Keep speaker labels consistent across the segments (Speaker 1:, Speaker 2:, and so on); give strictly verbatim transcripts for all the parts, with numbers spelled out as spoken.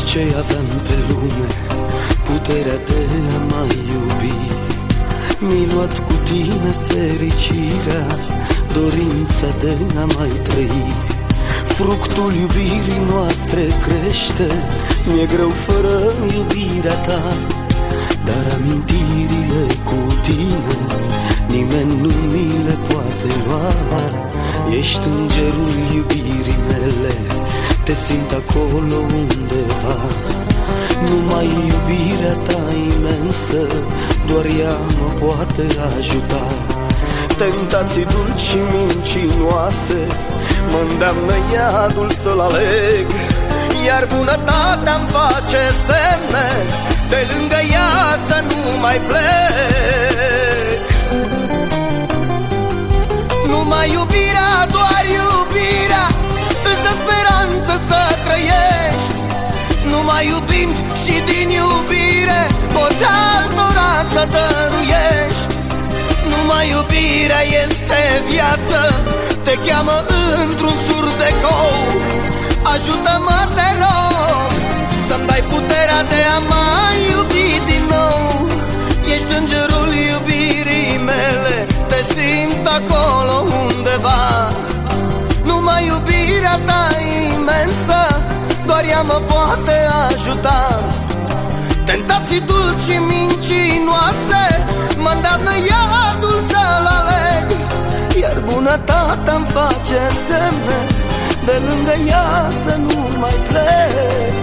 Speaker 1: ce aveam pe lume, puterea de a mai iubi. Mi-ai luat cu tine fericirea, dorința de a mai trăi. Fructul iubirii noastre crește, mi-e greu fără iubirea ta, dar amintirile cu tine nimeni nu mi le poate lua. Ești îngerul iubirii mele, te simt acolo undeva. Numai iubirea ta imensă, doar ea mă poate ajuta. Tentații dulci mincinoase mă-ndeamnă iadul să-l aleg, iar bunătatea-mi face semne, de lângă ea să nu mai plec. Numai iubirea, doar iubirea îți dă speranță să trăiești. Numai iubind și din iubire poți altora să dăruiești. Numai iubirea este viață, te cheamă într-un sur de cou. Ajută-mă, te rog, să-mi dai puterea de a mai iubi din nou. Ești îngerul iubirii mele, te simt acolo undeva. Numai iubirea ta imensă, doar ea mă poate ajuta. Tentații dulci mincinoase mă-ndeamnă iadul să-l aleg, iar bunătatea-mi face semne, de lângă ea să nu mai plec.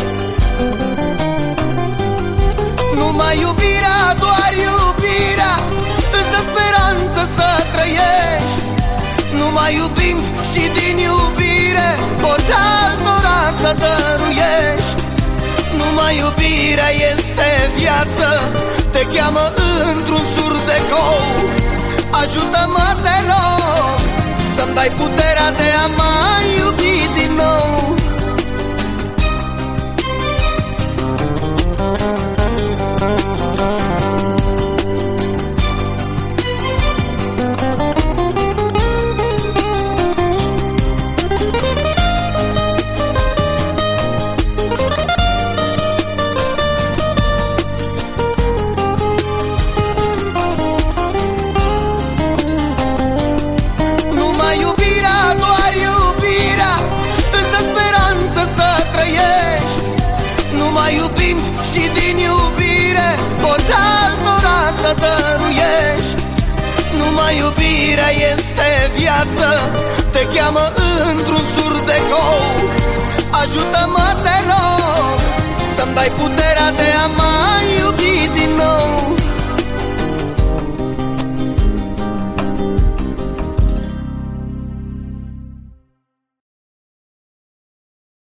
Speaker 1: Numai iubirea, doar iubirea îți dă speranță să trăiești. Numai iubind și din iubire poți altora să dăruiești. Numai iubirea este viață, te cheamă într-un sur de cou. Ajută-mă, te rog, să-mi dai puterea de a mai iubi din nou. Iubind și din iubire poți altora să dăruiești. Numai iubirea este viață, te cheamă într-un sur de cou. Ajută-mă, te rog, să-mi dai puterea de a